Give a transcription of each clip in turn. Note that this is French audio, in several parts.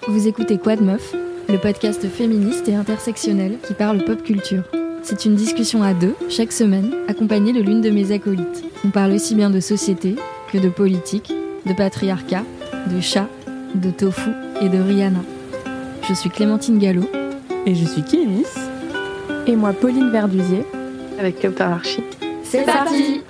Vous écoutez Quad Meuf, le podcast féministe et intersectionnel qui parle pop culture. C'est une discussion à deux, chaque semaine, accompagnée de l'une de mes acolytes. On parle aussi bien de société que de politique, de patriarcat, de chat, de tofu et de Rihanna. Je suis Clémentine Gallo. Et je suis Kémis. Et moi, Pauline Verdusier. Avec Cléopâtre Archi. C'est parti!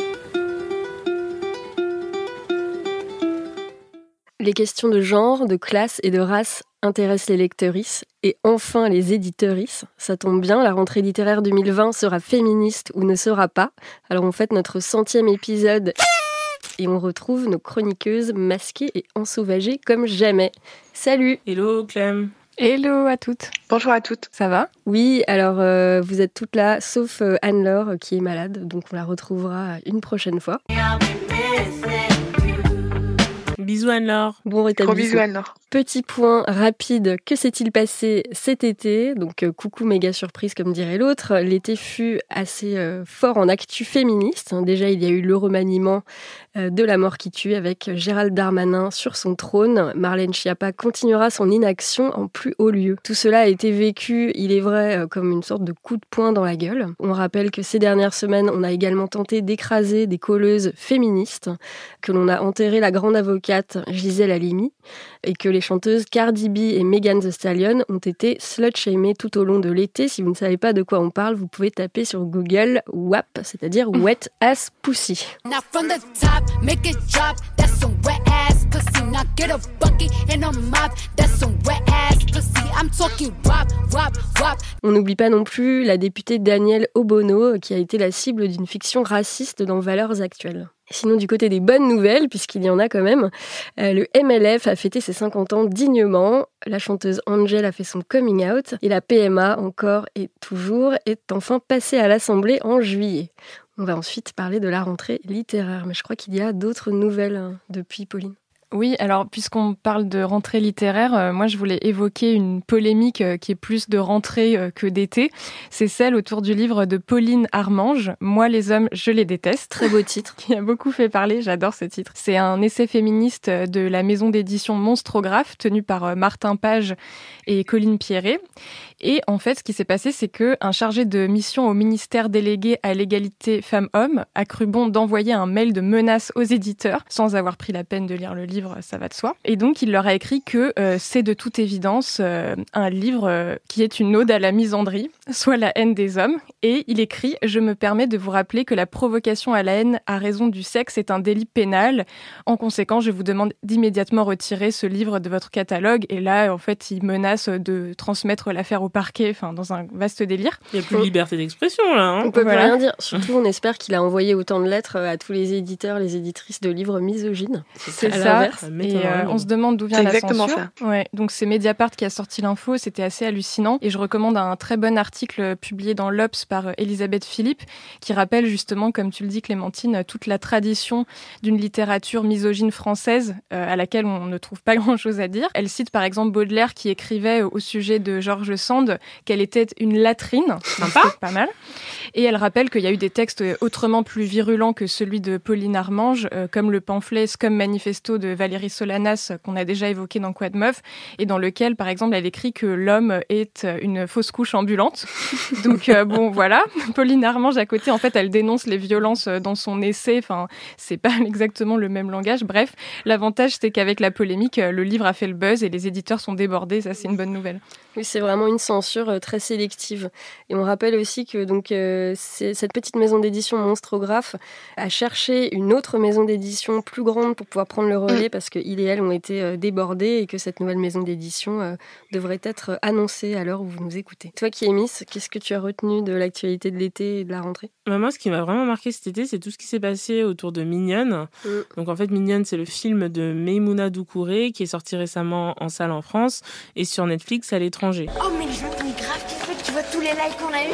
Les questions de genre, de classe et de race intéressent les lectrices et enfin les éditrices. Ça tombe bien, la rentrée littéraire 2020 sera féministe ou ne sera pas. Alors on fête notre 100e épisode et on retrouve nos chroniqueuses masquées et ensauvagées comme jamais. Salut! Hello Clem! Hello à toutes. Bonjour à toutes. Ça va ? Oui, alors vous êtes toutes là, sauf Anne-Laure qui est malade, donc on la retrouvera une prochaine fois. Bisous Anne-Laure. Bon rétablissement. Gros bisous Anne-Laure. Petit point rapide, que s'est-il passé cet été ? Donc coucou méga surprise comme dirait l'autre. L'été fut assez fort en actu féministe. Déjà il y a eu le remaniement de La mort qui tue avec Gérald Darmanin sur son trône. Marlène Schiappa continuera son inaction en plus haut lieu. Tout cela a été vécu, il est vrai, comme une sorte de coup de poing dans la gueule. On rappelle que ces dernières semaines, on a également tenté d'écraser des colleuses féministes, que l'on a enterré la grande avocate Gisèle Halimi, et que les chanteuses Cardi B et Megan Thee Stallion ont été slut-shamées tout au long de l'été. Si vous ne savez pas de quoi on parle, vous pouvez taper sur Google WAP, c'est-à-dire Wet Ass Pussy. On n'oublie pas non plus la députée Danielle Obono, qui a été la cible d'une fiction raciste dans Valeurs actuelles. Sinon, du côté des bonnes nouvelles, puisqu'il y en a quand même, le MLF a fêté ses 50 ans dignement, la chanteuse Angel a fait son coming out, et la PMA, encore et toujours, est enfin passée à l'Assemblée en juillet. On va ensuite parler de la rentrée littéraire, mais je crois qu'il y a d'autres nouvelles depuis, Pauline. Oui, alors puisqu'on parle de rentrée littéraire, moi je voulais évoquer une polémique qui est plus de rentrée que d'été. C'est celle autour du livre de Pauline Armange, « Moi les hommes, je les déteste ». Très beau titre. Qui a beaucoup fait parler, j'adore ce titre. C'est un essai féministe de la maison d'édition Monstrographe, tenu par Martin Page et Colline Pierret. Et en fait, ce qui s'est passé, c'est qu'un chargé de mission au ministère délégué à l'égalité femmes-hommes a cru bon d'envoyer un mail de menace aux éditeurs, sans avoir pris la peine de lire le livre, ça va de soi. Et donc, il leur a écrit que c'est de toute évidence un livre qui est une ode à la misandrie, soit la haine des hommes. Et il écrit « Je me permets de vous rappeler que la provocation à la haine à raison du sexe est un délit pénal. En conséquence, je vous demande d'immédiatement retirer ce livre de votre catalogue. » Et là, en fait, il menace de transmettre l'affaire au parquet, enfin, dans un vaste délire. Il n'y a plus de liberté d'expression, là. Hein. On peut plus rien dire. Surtout, on espère qu'il a envoyé autant de lettres à tous les éditeurs, les éditrices de livres misogynes. C'est ça. Et on se demande d'où vient la censure. Ça. Ouais. Donc, c'est Mediapart qui a sorti l'info. C'était assez hallucinant. Et je recommande un très bon article publié dans l'Obs par Elisabeth Philippe, qui rappelle justement, comme tu le dis, Clémentine, toute la tradition d'une littérature misogyne française à laquelle on ne trouve pas grand-chose à dire. Elle cite par exemple Baudelaire qui écrivait au sujet de George Sand qu'elle était une latrine. Sympa. C'est pas mal. Et elle rappelle qu'il y a eu des textes autrement plus virulents que celui de Pauline Armange, comme le pamphlet Scum Manifesto de Valérie Solanas, qu'on a déjà évoqué dans Quad Meuf, et dans lequel, par exemple, elle écrit que l'homme est une fausse couche ambulante. Donc, bon, voilà. Pauline Armange, à côté, en fait, elle dénonce les violences dans son essai. Enfin, c'est pas exactement le même langage. Bref, l'avantage, c'est qu'avec la polémique, le livre a fait le buzz et les éditeurs sont débordés. Ça, c'est une bonne nouvelle. Oui, c'est vraiment une censure très sélective. Et on rappelle aussi que donc cette petite maison d'édition Monstrographe a cherché une autre maison d'édition plus grande pour pouvoir prendre le relais parce qu'ils et elles ont été débordés et que cette nouvelle maison d'édition devrait être annoncée à l'heure où vous nous écoutez. Toi, Kémis, qu'est-ce que tu as retenu de l'actualité de l'été et de la rentrée ? Moi, ce qui m'a vraiment marqué cet été, c'est tout ce qui s'est passé autour de Mignonne. Donc en fait, Mignonne, c'est le film de Maïmouna Doucouré qui est sorti récemment en salle en France et sur Netflix à l'étranger. Oh mais les gens t'ont grave kiffé, tu vois tous les likes qu'on a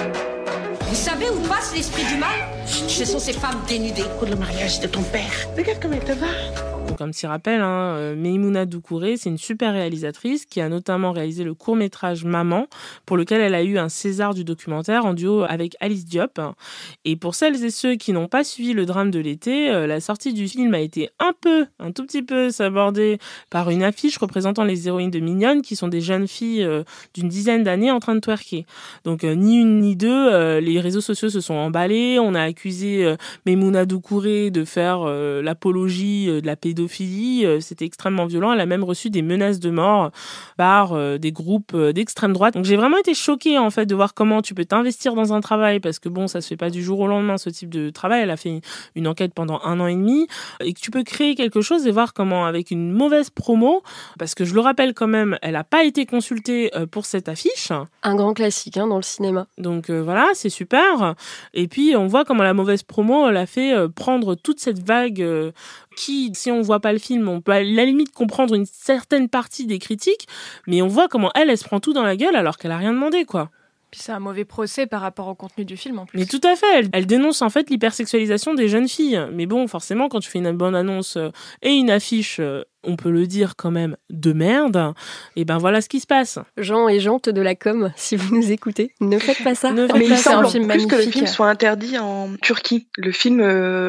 eu. Vous savez où passe l'esprit du mal ? Ce sont ces femmes dénudées. Le mariage de ton père. Regarde comme elle te va. comme s'y rappelle, Maïmouna Doucouré, c'est une super réalisatrice qui a notamment réalisé le court-métrage Maman, pour lequel elle a eu un César du documentaire en duo avec Alice Diop. Et pour celles et ceux qui n'ont pas suivi le drame de l'été, la sortie du film a été un tout petit peu sabordée par une affiche représentant les héroïnes de Mignonne, qui sont des jeunes filles d'une dizaine d'années en train de twerker. Donc ni une ni deux, les réseaux sociaux se sont emballés, on a accusé Maïmouna Doucouré de faire l'apologie de la pédophilie, c'était extrêmement violent, elle a même reçu des menaces de mort par des groupes d'extrême droite. Donc j'ai vraiment été choquée en fait de voir comment tu peux t'investir dans un travail, parce que bon, ça se fait pas du jour au lendemain ce type de travail, elle a fait une enquête pendant 1 an et demi, et que tu peux créer quelque chose et voir comment avec une mauvaise promo, parce que je le rappelle quand même, elle a pas été consultée pour cette affiche. Un grand classique dans le cinéma. Donc voilà, c'est super. Et puis on voit comment la mauvaise promo, elle a fait prendre toute cette vague qui, si on voit pas le film, on peut à la limite comprendre une certaine partie des critiques, mais on voit comment elle se prend tout dans la gueule alors qu'elle a rien demandé, quoi. Puis c'est un mauvais procès par rapport au contenu du film en plus. Mais tout à fait, elle dénonce en fait l'hypersexualisation des jeunes filles. Mais bon, forcément, quand tu fais une bonne annonce et une affiche, on peut le dire quand même, de merde, et ben voilà ce qui se passe. Jean et Jante de la com, si vous nous écoutez, ne faites pas ça. Mais il semble en plus que le film soit interdit en Turquie. Le film,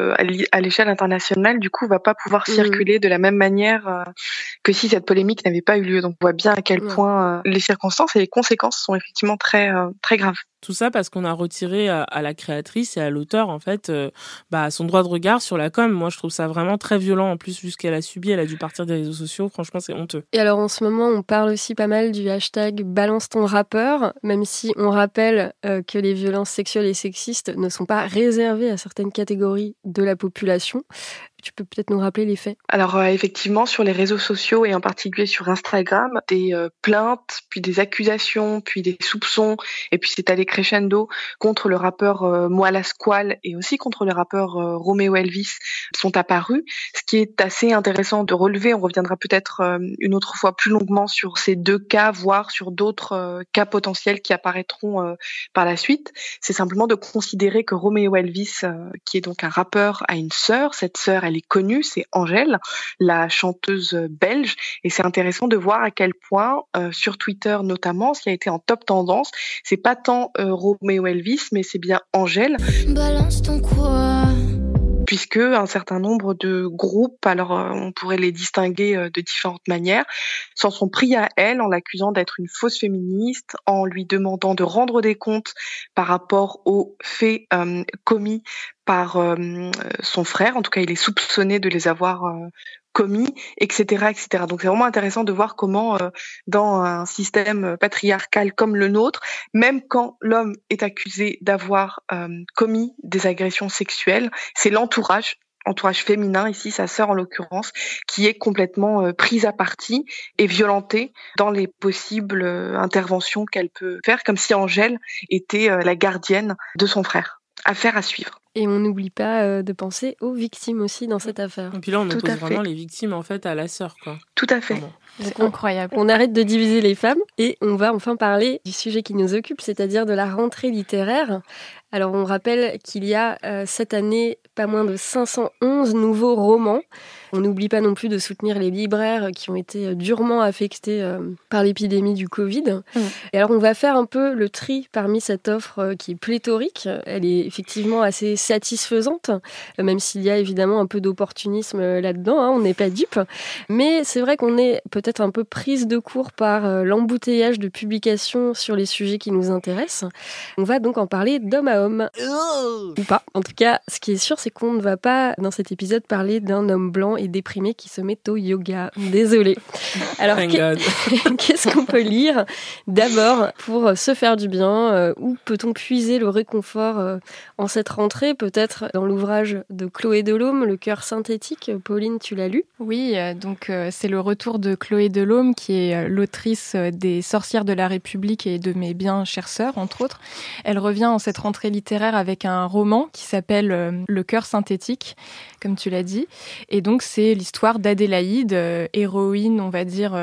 à l'échelle internationale, du coup, va pas pouvoir circuler de la même manière que si cette polémique n'avait pas eu lieu. Donc on voit bien à quel point les circonstances et les conséquences sont effectivement très graves. Tout ça parce qu'on a retiré à la créatrice et à l'auteur, en fait, son droit de regard sur la com. Moi, je trouve ça vraiment très violent. En plus, vu ce qu'elle a subi, elle a dû partir des réseaux sociaux. Franchement, c'est honteux. Et alors, en ce moment, on parle aussi pas mal du hashtag balance ton rappeur, même si on rappelle que les violences sexuelles et sexistes ne sont pas réservées à certaines catégories de la population. Tu peux peut-être nous rappeler les faits? Alors effectivement, sur les réseaux sociaux et en particulier sur Instagram, des plaintes, puis des accusations, puis des soupçons, et puis c'est allé crescendo contre le rappeur Moi la Squale et aussi contre le rappeur Romeo Elvis sont apparus. Ce qui est assez intéressant de relever, on reviendra peut-être une autre fois plus longuement sur ces 2 cas, voire sur d'autres cas potentiels qui apparaîtront par la suite, c'est simplement de considérer que Romeo Elvis, qui est donc un rappeur, a une sœur. Cette sœur, elle est connue, c'est Angèle, la chanteuse belge, et c'est intéressant de voir à quel point sur Twitter notamment, ce qui a été en top tendance, c'est pas tant Romeo Elvis, mais c'est bien Angèle. Balance ton quoi? Puisque un certain nombre de groupes, alors on pourrait les distinguer de différentes manières, s'en sont pris à elle en l'accusant d'être une fausse féministe, en lui demandant de rendre des comptes par rapport aux faits commis par son frère. En tout cas, il est soupçonné de les avoir commis, etc., etc. Donc c'est vraiment intéressant de voir comment dans un système patriarcal comme le nôtre, même quand l'homme est accusé d'avoir commis des agressions sexuelles, c'est l'entourage féminin, ici sa sœur en l'occurrence, qui est complètement prise à partie et violentée dans les possibles interventions qu'elle peut faire, comme si Angèle était la gardienne de son frère. Affaire à suivre. Et on n'oublie pas de penser aux victimes aussi dans cette affaire. Et puis là, on oppose vraiment les victimes en fait à la sœur, quoi. Tout à fait. C'est incroyable. On arrête de diviser les femmes et on va enfin parler du sujet qui nous occupe, c'est-à-dire de la rentrée littéraire. Alors on rappelle qu'il y a cette année pas moins de 511 nouveaux romans. On n'oublie pas non plus de soutenir les libraires qui ont été durement affectés par l'épidémie du Covid. Et alors on va faire un peu le tri parmi cette offre qui est pléthorique. Elle est effectivement assez satisfaisante, même s'il y a évidemment un peu d'opportunisme là-dedans, on n'est pas dupes. Mais c'est vrai qu'on est peut-être un peu prise de court par l'embouteillage de publications sur les sujets qui nous intéressent. On va donc en parler d'homme à homme. Ou pas. En tout cas, ce qui est sûr, c'est qu'on ne va pas, dans cet épisode, parler d'un homme blanc et déprimé qui se met au yoga. Désolée. Alors, qu'est-ce qu'on peut lire d'abord pour se faire du bien? Où peut-on puiser le réconfort en cette rentrée? Peut-être dans l'ouvrage de Chloé Delhomme, Le cœur synthétique. Pauline, tu l'as lu? Oui, donc c'est le retour de Chloé Delhomme, qui est l'autrice des Sorcières de la République et de Mes bien chères sœurs, entre autres. Elle revient en cette rentrée littéraire avec un roman qui s'appelle Le cœur synthétique, comme tu l'as dit. Et donc, c'est l'histoire d'Adélaïde, héroïne, on va dire,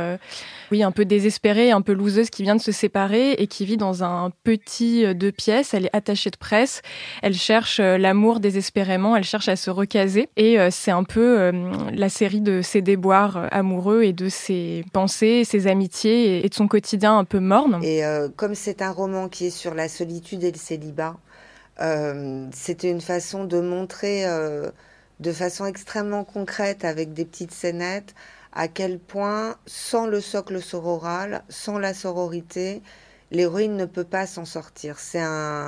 un peu désespérée, un peu loseuse, qui vient de se séparer et qui vit dans un petit 2 pièces. Elle est attachée de presse. Elle cherche l'amour désespérément, elle cherche à se recaser. Et c'est un peu la série de ses déboires amoureux et de ses pensées, ses amitiés et de son quotidien un peu morne. Et comme c'est un roman qui est sur la solitude et le célibat, c'était une façon de montrer de façon extrêmement concrète, avec des petites scénettes, à quel point, sans le socle sororal, sans la sororité, l'héroïne ne peut pas s'en sortir. C'est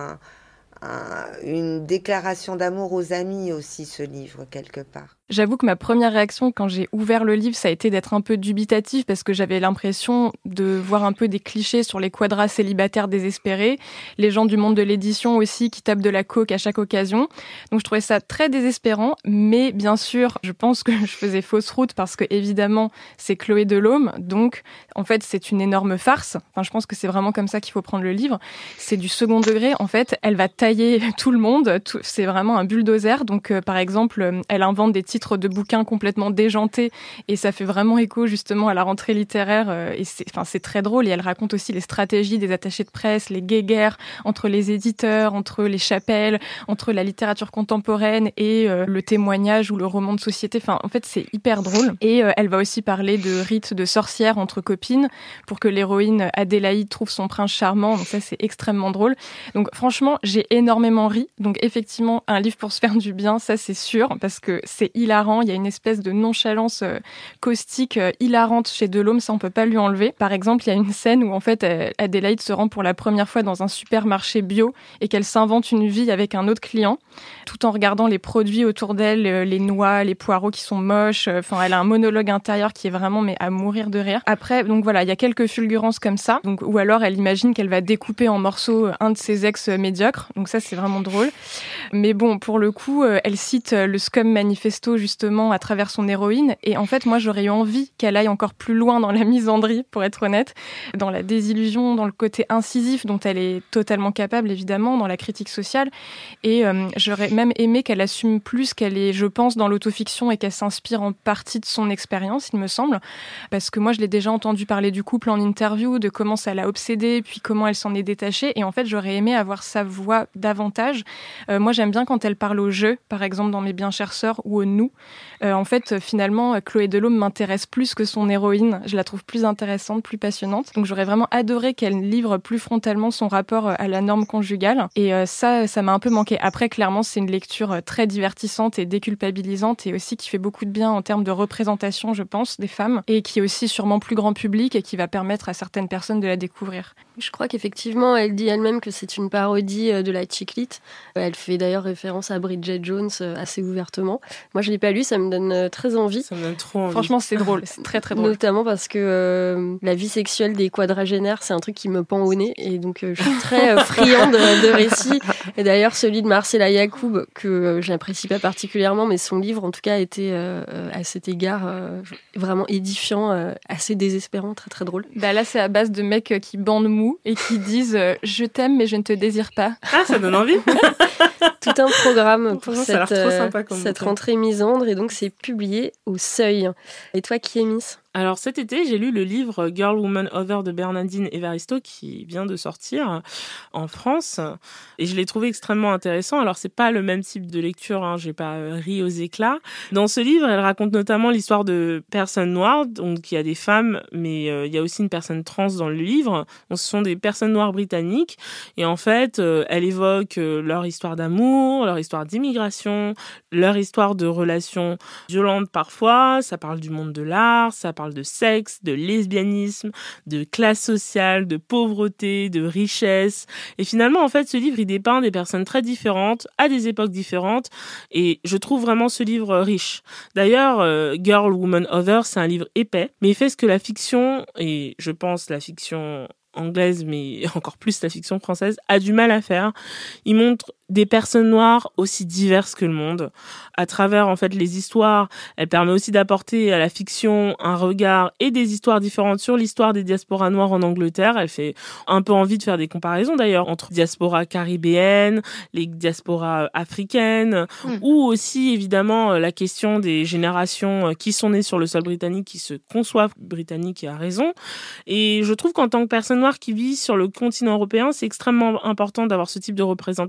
une déclaration d'amour aux amis aussi, ce livre, quelque part. J'avoue que ma première réaction quand j'ai ouvert le livre, ça a été d'être un peu dubitative parce que j'avais l'impression de voir un peu des clichés sur les quadras célibataires désespérés, les gens du monde de l'édition aussi qui tapent de la coke à chaque occasion. Donc je trouvais ça très désespérant, mais bien sûr, je pense que je faisais fausse route parce que évidemment, c'est Chloé Delhomme, donc en fait, c'est une énorme farce. Enfin, je pense que c'est vraiment comme ça qu'il faut prendre le livre. C'est du second degré, en fait, elle va tailler tout le monde, c'est vraiment un bulldozer. Donc par exemple, elle invente des titres de bouquins complètement déjantés et ça fait vraiment écho justement à la rentrée littéraire et c'est très drôle et elle raconte aussi les stratégies des attachés de presse, les guéguerres entre les éditeurs, entre les chapelles, entre la littérature contemporaine et le témoignage ou le roman de société. Enfin, en fait, c'est hyper drôle. Et elle va aussi parler de rites de sorcières entre copines pour que l'héroïne Adélaïde trouve son prince charmant. Donc ça, c'est extrêmement drôle. Donc franchement, j'ai énormément ri. Donc effectivement, un livre pour se faire du bien, ça c'est sûr, parce que c'est hilarant. Il y a une espèce de nonchalance caustique hilarante chez Delhomme, ça on peut pas lui enlever. Par exemple, il y a une scène où en fait Adélaïde se rend pour la première fois dans un supermarché bio et qu'elle s'invente une vie avec un autre client, tout en regardant les produits autour d'elle, les noix, les poireaux qui sont moches. Enfin, elle a un monologue intérieur qui est vraiment mais à mourir de rire. Après, donc voilà, il y a quelques fulgurances comme ça. Donc ou alors elle imagine qu'elle va découper en morceaux un de ses ex médiocres. Donc ça c'est vraiment drôle. Mais bon, pour le coup, elle cite le Scum Manifesto justement à travers son héroïne et en fait moi j'aurais eu envie qu'elle aille encore plus loin dans la misandrie, pour être honnête, dans la désillusion, dans le côté incisif dont elle est totalement capable évidemment, dans la critique sociale et j'aurais même aimé qu'elle assume plus qu'elle est, je pense, dans l'autofiction et qu'elle s'inspire en partie de son expérience, il me semble, parce que moi je l'ai déjà entendu parler du couple en interview, de comment ça l'a obsédée, puis comment elle s'en est détachée et en fait j'aurais aimé avoir sa voix davantage. Moi j'aime bien quand elle parle au jeu, par exemple dans Mes bien chères sœurs ou au nous. En fait, finalement, Chloé Delhomme m'intéresse plus que son héroïne. Je la trouve plus intéressante, plus passionnante. Donc, j'aurais vraiment adoré qu'elle livre plus frontalement son rapport à la norme conjugale. Et ça m'a un peu manqué. Après, clairement, c'est une lecture très divertissante et déculpabilisante et aussi qui fait beaucoup de bien en termes de représentation, je pense, des femmes et qui est aussi sûrement plus grand public et qui va permettre à certaines personnes de la découvrir. Je crois qu'effectivement, elle dit elle-même que c'est une parodie de la chick lit. Elle fait d'ailleurs référence à Bridget Jones assez ouvertement. Moi, je l'ai pas lu, ça me donne très envie. Ça me donne trop envie. Franchement, c'est drôle, c'est très très drôle. Notamment parce que la vie sexuelle des quadragénaires, c'est un truc qui me pend au nez et donc je suis très friande de récits. Et d'ailleurs, celui de Marcella Yacoub, que je n'apprécie pas particulièrement, mais son livre en tout cas a été à cet égard vraiment édifiant, assez désespérant, très très drôle. Bah là, c'est à base de mecs qui bandent mou et qui disent je t'aime mais je ne te désire pas. Ah, ça donne envie. Tout un programme pour cette rentrée misandre et donc c'est publié au Seuil. Et toi, Kémis ? Alors cet été, j'ai lu le livre Girl, Woman, Other de Bernardine Evaristo qui vient de sortir en France et je l'ai trouvé extrêmement intéressant. Alors c'est pas le même type de lecture, hein, j'ai pas ri aux éclats. Dans ce livre, elle raconte notamment l'histoire de personnes noires, donc il y a des femmes, mais il y a aussi une personne trans dans le livre. Donc, ce sont des personnes noires britanniques et en fait, elle évoque leur histoire d'amour, leur histoire d'immigration, leur histoire de relations violentes parfois. Ça parle du monde de l'art, ça parle de sexe, de lesbianisme, de classe sociale, de pauvreté, de richesse. Et finalement, en fait, ce livre, il dépeint des personnes très différentes, à des époques différentes. Et je trouve vraiment ce livre riche. D'ailleurs, Girl, Woman, Other, c'est un livre épais, mais il fait ce que la fiction, et je pense la fiction anglaise, mais encore plus la fiction française, a du mal à faire. Il montre des personnes noires aussi diverses que le monde. À travers, en fait, les histoires, elle permet aussi d'apporter à la fiction un regard et des histoires différentes sur l'histoire des diasporas noires en Angleterre. Elle fait un peu envie de faire des comparaisons, d'ailleurs, entre diaspora caribéenne, les diasporas africaines, ou aussi, évidemment, la question des générations qui sont nées sur le sol britannique, qui se conçoivent britanniques et à raison. Et je trouve qu'en tant que personne noire qui vit sur le continent européen, c'est extrêmement important d'avoir ce type de représentation parce qu'on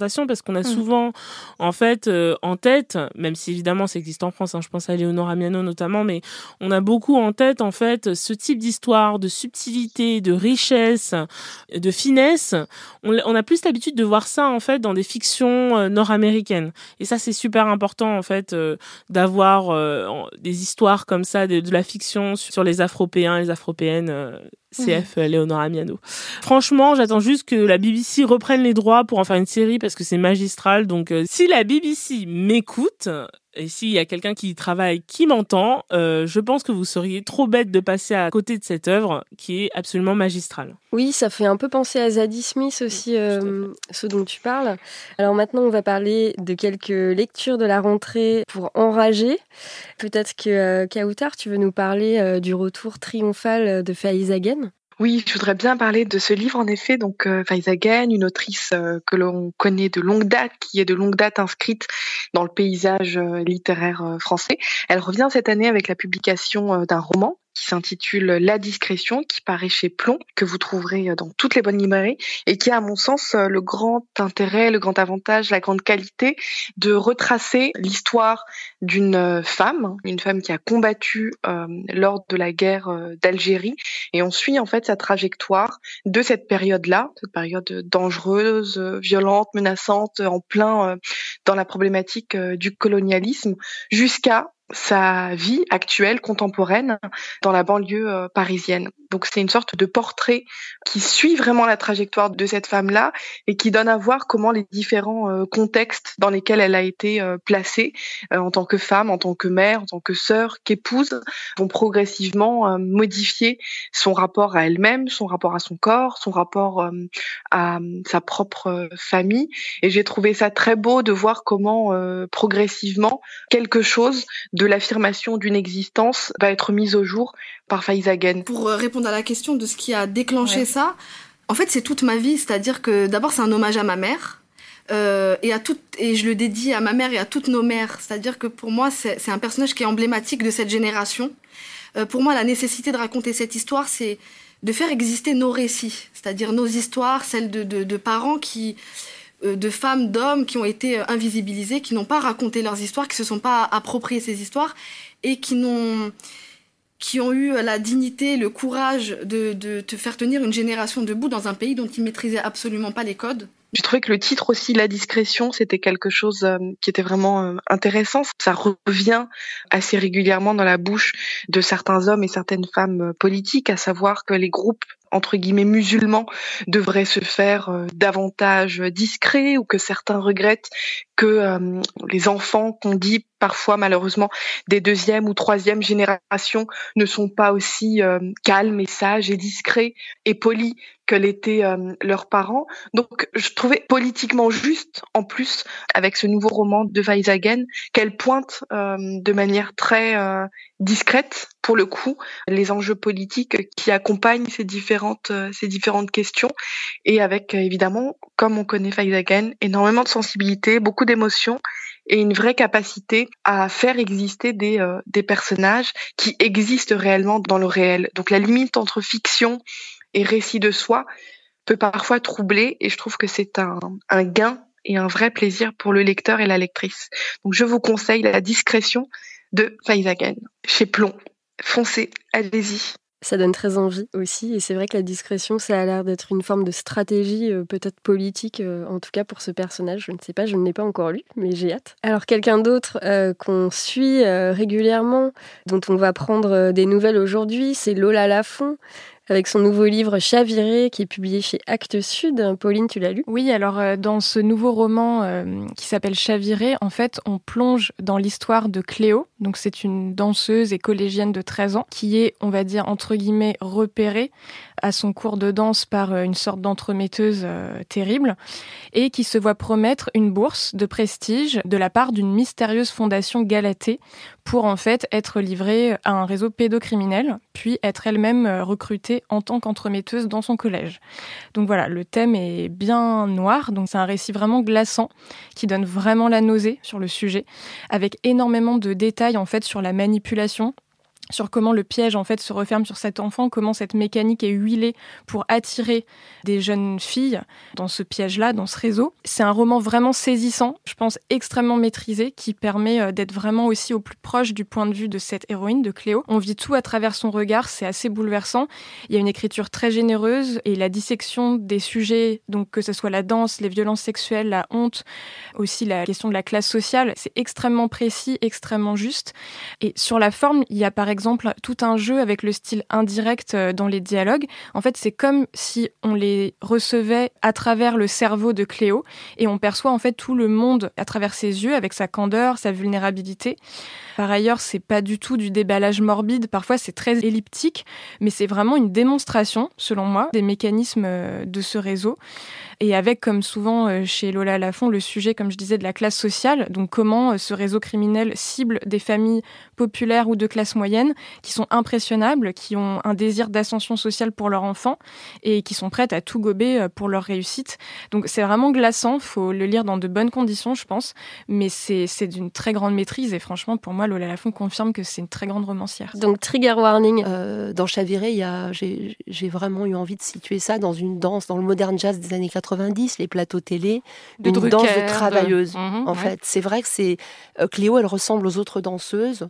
qu'on a souvent, en fait, en tête, même si évidemment ça existe en France, je pense à Leonora Miano notamment, mais on a beaucoup en tête, en fait, ce type d'histoire, de subtilité, de richesse, de finesse. On a plus l'habitude de voir ça, en fait, dans des fictions nord-américaines. Et ça, c'est super important, en fait, d'avoir des histoires comme ça, de la fiction sur les Afropéens, les Afropéennes, CF Leonora Miano. Franchement, j'attends juste que la BBC reprenne les droits pour en faire une série parce que c'est magistral. Donc, si la BBC m'écoute et s'il y a quelqu'un qui travaille, qui m'entend, je pense que vous seriez trop bête de passer à côté de cette œuvre qui est absolument magistrale. Oui, ça fait un peu penser à Zadie Smith aussi, ce dont tu parles. Alors maintenant, on va parler de quelques lectures de la rentrée pour enrager. Peut-être que Kautar, tu veux nous parler du retour triomphal de Faiza Guène ? Oui, je voudrais bien parler de ce livre, en effet. Donc, Faiza Guène, une autrice que l'on connaît de longue date, qui est de longue date inscrite dans le paysage littéraire français. Elle revient cette année avec la publication d'un roman qui s'intitule La discrétion, qui paraît chez Plomb, que vous trouverez dans toutes les bonnes librairies, et qui a, à mon sens, le grand intérêt, le grand avantage, la grande qualité de retracer l'histoire d'une femme qui a combattu lors de la guerre d'Algérie, et on suit en fait sa trajectoire de cette période-là, cette période dangereuse, violente, menaçante, en plein dans la problématique du colonialisme, jusqu'à sa vie actuelle, contemporaine, dans la banlieue parisienne. Donc c'est une sorte de portrait qui suit vraiment la trajectoire de cette femme-là et qui donne à voir comment les différents contextes dans lesquels elle a été placée en tant que femme, en tant que mère, en tant que sœur, qu'épouse, vont progressivement modifier son rapport à elle-même, son rapport à son corps, son rapport à sa propre famille. Et j'ai trouvé ça très beau de voir comment progressivement quelque chose de l'affirmation d'une existence va être mise au jour par Faiza Guène. Pour répondre à la question de ce qui a déclenché ça, en fait c'est toute ma vie, c'est-à-dire que d'abord c'est un hommage à ma mère et je le dédie à ma mère et à toutes nos mères, c'est-à-dire que pour moi c'est un personnage qui est emblématique de cette génération. Pour moi la nécessité de raconter cette histoire c'est de faire exister nos récits, c'est-à-dire nos histoires, celles de parents de femmes, d'hommes qui ont été invisibilisés, qui n'ont pas raconté leurs histoires, qui se sont pas appropriés ces histoires et qui ont eu la dignité, le courage de te faire tenir une génération debout dans un pays dont ils maîtrisaient absolument pas les codes. J'ai trouvé que le titre aussi, La discrétion, c'était quelque chose qui était vraiment intéressant. Ça revient assez régulièrement dans la bouche de certains hommes et certaines femmes politiques, à savoir que les groupes entre guillemets musulmans devraient se faire davantage discrets, ou que certains regrettent que les enfants qu'on dit parfois malheureusement des deuxième ou troisième générations ne sont pas aussi calmes et sages et discrets et polis que l'étaient leurs parents. Donc je trouvais politiquement juste, en plus, avec ce nouveau roman de Faiza Guène, qu'elle pointe de manière très discrète, pour le coup, les enjeux politiques qui accompagnent ces différentes questions, et avec évidemment, comme on connaît Faiza Guène, énormément de sensibilité, beaucoup d'émotions et une vraie capacité à faire exister des personnages qui existent réellement dans le réel. Donc la limite entre fiction et récit de soi peut parfois troubler, et je trouve que c'est un gain et un vrai plaisir pour le lecteur et la lectrice. Donc je vous conseille La discrétion de Faiza Guène chez Plomb. Foncez, allez-y. Ça donne très envie aussi, et c'est vrai que la discrétion, ça a l'air d'être une forme de stratégie, peut-être politique, en tout cas pour ce personnage. Je ne sais pas, je ne l'ai pas encore lu, mais j'ai hâte. Alors quelqu'un d'autre qu'on suit régulièrement, dont on va prendre des nouvelles aujourd'hui, c'est Lola Lafont, avec son nouveau livre Chaviré, qui est publié chez Actes Sud. Pauline, tu l'as lu ? Oui, alors dans ce nouveau roman qui s'appelle Chaviré, en fait, on plonge dans l'histoire de Cléo. Donc c'est une danseuse et collégienne de 13 ans qui est, on va dire, entre guillemets, repérée à son cours de danse par une sorte d'entremetteuse terrible, et qui se voit promettre une bourse de prestige de la part d'une mystérieuse fondation Galatée pour en fait être livrée à un réseau pédocriminel, puis être elle-même recrutée en tant qu'entremetteuse dans son collège. Donc voilà, le thème est bien noir, donc c'est un récit vraiment glaçant qui donne vraiment la nausée sur le sujet, avec énormément de détails en fait sur la manipulation sur comment le piège en fait se referme sur cet enfant, comment cette mécanique est huilée pour attirer des jeunes filles dans ce piège-là, dans ce réseau. C'est un roman vraiment saisissant, je pense extrêmement maîtrisé, qui permet d'être vraiment aussi au plus proche du point de vue de cette héroïne, de Cléo. On vit tout à travers son regard, c'est assez bouleversant. Il y a une écriture très généreuse et la dissection des sujets, donc que ce soit la danse, les violences sexuelles, la honte, aussi la question de la classe sociale, c'est extrêmement précis, extrêmement juste. Et sur la forme, il y a par exemple tout un jeu avec le style indirect dans les dialogues. En fait, c'est comme si on les recevait à travers le cerveau de Cléo et on perçoit en fait tout le monde à travers ses yeux, avec sa candeur, sa vulnérabilité. Par ailleurs, c'est pas du tout du déballage morbide. Parfois, c'est très elliptique, mais c'est vraiment une démonstration, selon moi, des mécanismes de ce réseau. Et avec, comme souvent chez Lola Lafont, le sujet, comme je disais, de la classe sociale. Donc, comment ce réseau criminel cible des familles populaires ou de classe moyenne qui sont impressionnables, qui ont un désir d'ascension sociale pour leurs enfants et qui sont prêtes à tout gober pour leur réussite. Donc, c'est vraiment glaçant. Faut le lire dans de bonnes conditions, je pense. Mais c'est d'une très grande maîtrise. Et franchement, pour moi, Lola Lafont confirme que c'est une très grande romancière. Donc, trigger warning. Dans Chaviré, j'ai vraiment eu envie de situer ça dans une danse, dans le modern jazz des années 90, les plateaux télé, une danse de travailleuse. En fait, c'est vrai que Cléo, elle ressemble aux autres danseuses.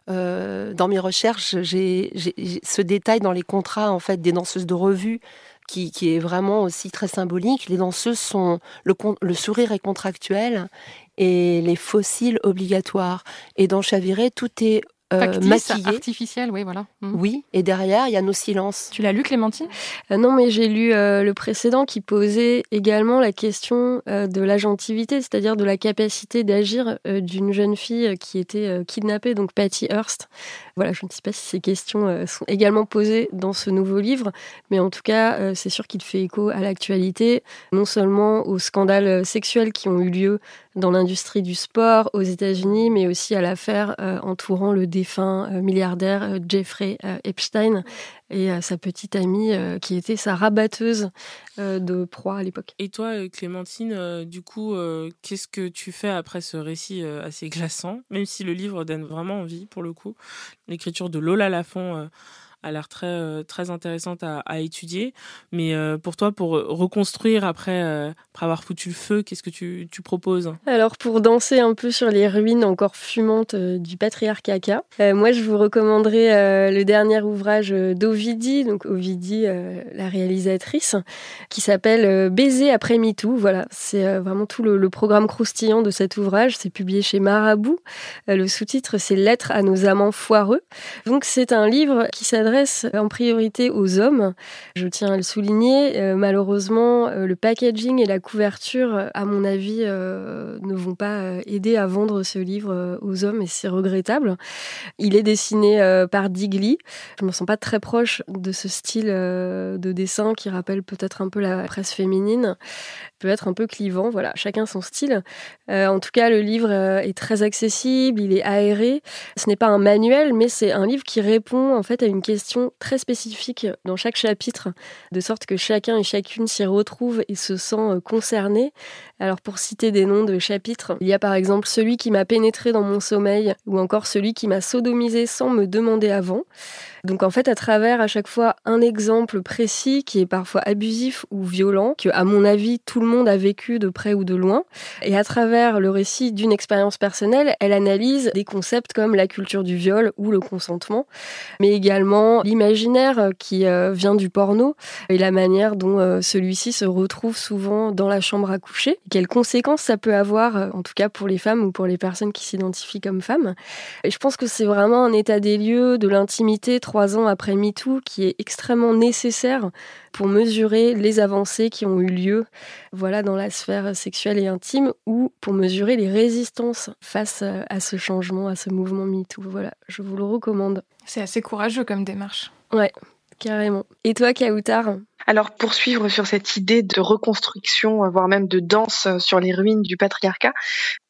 Dans mes recherches, j'ai ce détail dans les contrats en fait des danseuses de revue qui est vraiment aussi très symbolique. Les danseuses sont le sourire est contractuel et les fossiles obligatoires. Et dans Chaviré, tout est maquillé, artificiel, oui, voilà. Oui, et derrière, il y a nos silences. Tu l'as lu, Clémentine ? Non, mais j'ai lu le précédent qui posait également la question de l'agentivité, c'est-à-dire de la capacité d'agir d'une jeune fille qui était kidnappée, donc Patty Hearst. Voilà, je ne sais pas si ces questions sont également posées dans ce nouveau livre, mais en tout cas, c'est sûr qu'il fait écho à l'actualité, non seulement aux scandales sexuels qui ont eu lieu dans l'industrie du sport aux États-Unis, mais aussi à l'affaire entourant le défunt milliardaire Jeffrey Epstein et sa petite amie qui était sa rabatteuse de proie à l'époque. Et toi, Clémentine, du coup, qu'est-ce que tu fais après ce récit assez glaçant, même si le livre donne vraiment envie, pour le coup. L'écriture de Lola Lafont a l'air très intéressante à étudier. Mais pour toi, pour reconstruire après avoir foutu le feu, qu'est-ce que tu proposes ? Alors, pour danser un peu sur les ruines encore fumantes du patriarcat, moi, je vous recommanderais le dernier ouvrage d'Ovidie, donc Ovidie, la réalisatrice, qui s'appelle Baiser après MeToo. Voilà, c'est vraiment tout le programme croustillant de cet ouvrage. C'est publié chez Marabout. Le sous-titre, c'est Lettres à nos amants foireux. Donc, c'est un livre qui s'adresse en priorité aux hommes. Je tiens à le souligner. Malheureusement, le packaging et la couverture, à mon avis, ne vont pas aider à vendre ce livre aux hommes et c'est regrettable. Il est dessiné par Digli. Je me sens pas très proche de ce style de dessin qui rappelle peut-être un peu la presse féminine. Peut être un peu clivant, voilà, chacun son style. En tout cas, le livre est très accessible, il est aéré. Ce n'est pas un manuel, mais c'est un livre qui répond en fait à une question très spécifique dans chaque chapitre, de sorte que chacun et chacune s'y retrouve et se sent concerné. Alors pour citer des noms de chapitres, il y a par exemple celui qui m'a pénétré dans mon sommeil ou encore celui qui m'a sodomisé sans me demander avant. Donc en fait, à travers à chaque fois un exemple précis qui est parfois abusif ou violent, que à mon avis tout le monde a vécu de près ou de loin, et à travers le récit d'une expérience personnelle, elle analyse des concepts comme la culture du viol ou le consentement, mais également l'imaginaire qui vient du porno et la manière dont celui-ci se retrouve souvent dans la chambre à coucher, quelles conséquences ça peut avoir, en tout cas pour les femmes ou pour les personnes qui s'identifient comme femmes. Et je pense que c'est vraiment un état des lieux de l'intimité 3 ans après MeToo qui est extrêmement nécessaire pour mesurer les avancées qui ont eu lieu dans la sphère sexuelle et intime ou pour mesurer les résistances face à ce changement, à ce mouvement MeToo. Voilà, je vous le recommande. C'est assez courageux comme démarche. Ouais, carrément. Et toi, Kautar ? Alors, pour suivre sur cette idée de reconstruction, voire même de danse sur les ruines du patriarcat,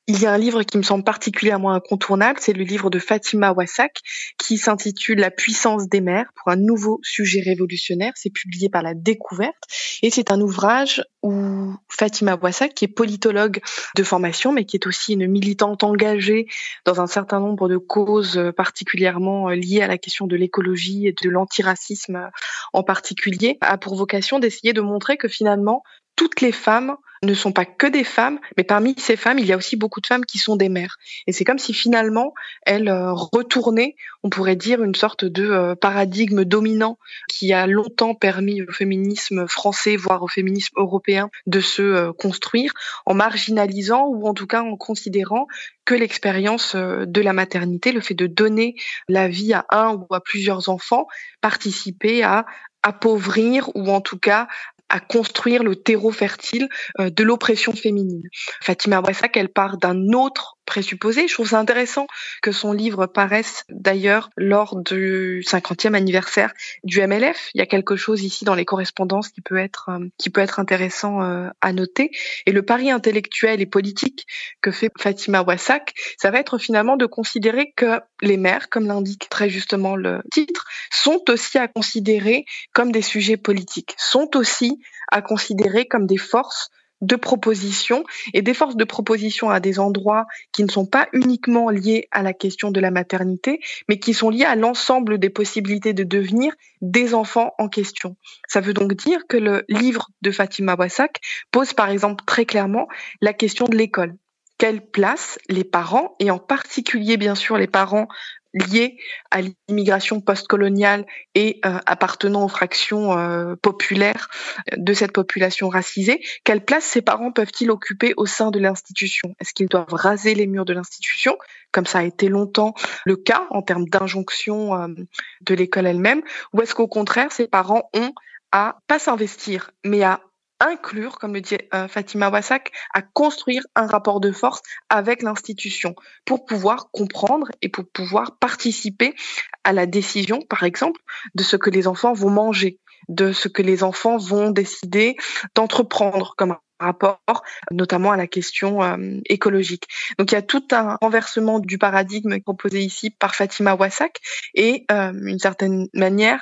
Il y a un livre qui me semble particulièrement incontournable, c'est le livre de Fatima Wassak qui s'intitule La puissance des mères pour un nouveau sujet révolutionnaire. C'est publié par La Découverte et c'est un ouvrage où Fatima Wassak, qui est politologue de formation mais qui est aussi une militante engagée dans un certain nombre de causes particulièrement liées à la question de l'écologie et de l'antiracisme en particulier, a pour vocation d'essayer de montrer que finalement toutes les femmes ne sont pas que des femmes, mais parmi ces femmes, il y a aussi beaucoup de femmes qui sont des mères. Et c'est comme si finalement, elles retournaient, on pourrait dire, une sorte de paradigme dominant qui a longtemps permis au féminisme français, voire au féminisme européen, de se construire, en marginalisant ou en tout cas en considérant que l'expérience de la maternité, le fait de donner la vie à un ou à plusieurs enfants, participait à appauvrir ou en tout cas à construire le terreau fertile de l'oppression féminine. Fatima Wassak, elle part d'un autre présupposé. Je trouve ça intéressant que son livre paraisse d'ailleurs lors du 50e anniversaire du MLF. Il y a quelque chose ici dans les correspondances qui peut être intéressant à noter. Et le pari intellectuel et politique que fait Fatima Wassak, ça va être finalement de considérer que les mères, comme l'indique très justement le titre, sont aussi à considérer comme des sujets politiques, sont aussi à considérer comme des forces de proposition et des forces de proposition à des endroits qui ne sont pas uniquement liés à la question de la maternité, mais qui sont liés à l'ensemble des possibilités de devenir des enfants en question. Ça veut donc dire que le livre de Fatima Wassak pose par exemple très clairement la question de l'école. Quelle place les parents, et en particulier bien sûr les parents liés à l'immigration postcoloniale et appartenant aux fractions populaires de cette population racisée, quelle place ces parents peuvent-ils occuper au sein de l'institution? Est-ce qu'ils doivent raser les murs de l'institution, comme ça a été longtemps le cas en termes d'injonction de l'école elle-même, ou est-ce qu'au contraire, ces parents ont à pas s'investir, mais à inclure, comme le dit Fatima Wassak, à construire un rapport de force avec l'institution pour pouvoir comprendre et pour pouvoir participer à la décision, par exemple, de ce que les enfants vont manger, de ce que les enfants vont décider d'entreprendre comme rapport notamment à la question écologique. Donc il y a tout un renversement du paradigme proposé ici par Fatima Wassak et une certaine manière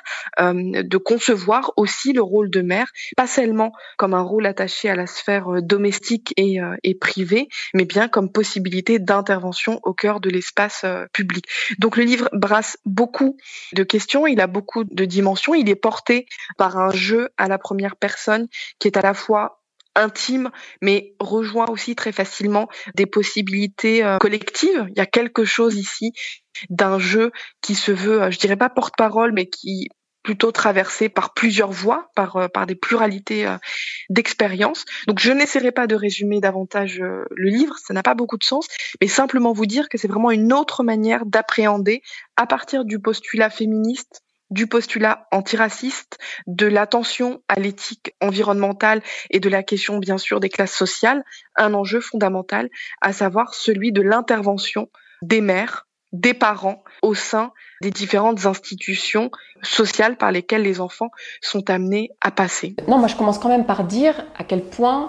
de concevoir aussi le rôle de mère, pas seulement comme un rôle attaché à la sphère domestique et privée, mais bien comme possibilité d'intervention au cœur de l'espace public. Donc le livre brasse beaucoup de questions, il a beaucoup de dimensions, il est porté par un jeu à la première personne qui est à la fois intime, mais rejoint aussi très facilement des possibilités collectives. Il y a quelque chose ici d'un jeu qui se veut, je dirais pas porte-parole, mais qui plutôt traversé par plusieurs voix, par des pluralités d'expériences. Donc je n'essaierai pas de résumer davantage le livre, ça n'a pas beaucoup de sens, mais simplement vous dire que c'est vraiment une autre manière d'appréhender, à partir du postulat féministe, du postulat antiraciste, de l'attention à l'éthique environnementale et de la question bien sûr des classes sociales, un enjeu fondamental, à savoir celui de l'intervention des mères, des parents au sein des différentes institutions sociales par lesquelles les enfants sont amenés à passer. Non, moi je commence quand même par dire à quel point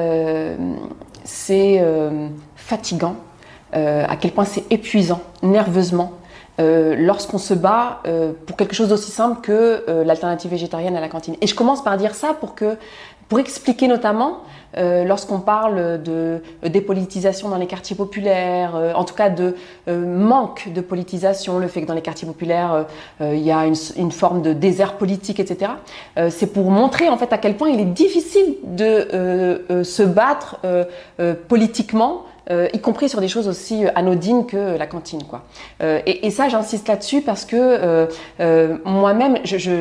c'est fatigant, à quel point c'est épuisant, nerveusement, lorsqu'on se bat pour quelque chose d'aussi simple que l'alternative végétarienne à la cantine. Et je commence par dire ça pour expliquer notamment lorsqu'on parle de dépolitisation dans les quartiers populaires, en tout cas de manque de politisation, le fait que dans les quartiers populaires il y a une forme de désert politique, etc. C'est pour montrer en fait à quel point il est difficile de se battre politiquement, y compris sur des choses aussi anodines que la cantine, quoi. Et ça, j'insiste là-dessus parce que moi-même,